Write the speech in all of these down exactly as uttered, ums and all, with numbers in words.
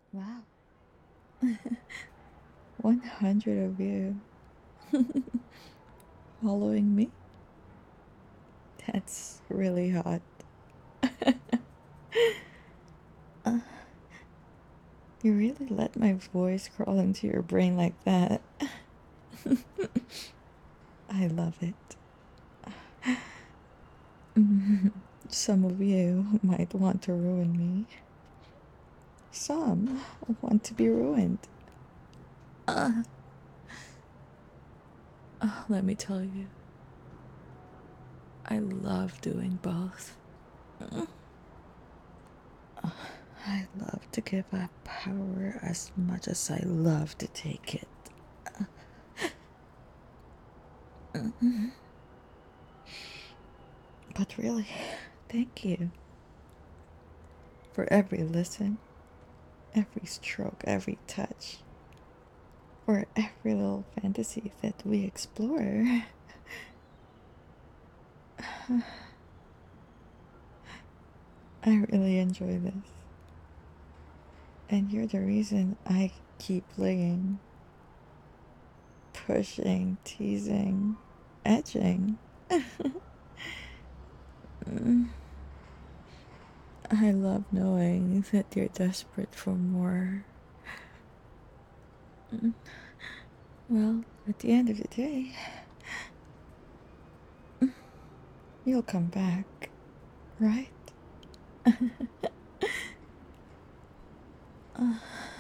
Wow. one hundred of you following me? That's really hot. uh, you really let my voice crawl into your brain like that. I love it. Some of you might want to ruin me. Some want to be ruined. Uh, uh, let me tell you, I love doing both. Uh, I love to give up power as much as I love to take it. But really, thank you for every listen, every stroke, every touch, for every little fantasy that we explore. I really enjoy this. And you're the reason I keep playing, pushing, teasing, edging. I love knowing that you're desperate for more. Well, at the end of the day, you'll come back, right? uh,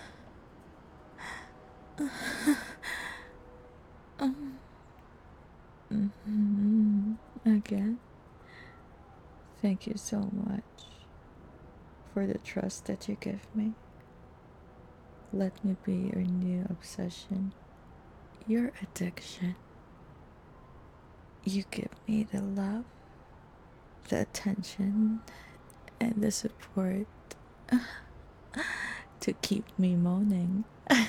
um, mhm. Again, thank you so much for the trust that you give me. Let me be your new obsession, your addiction. You give me the love, the attention, and the support to keep me moaning.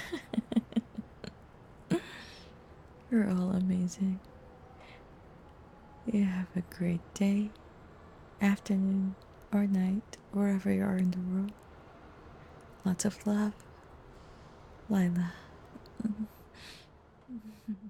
You're all amazing. You have a great day, afternoon, or night, wherever you are in the world. Lots of love, Lila.